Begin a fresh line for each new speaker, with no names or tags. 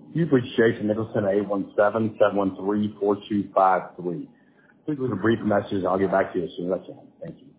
You've reached Jason Nicholson at 817-713-4253. Please leave a brief message. I'll get back to you as soon as I can. Thank you.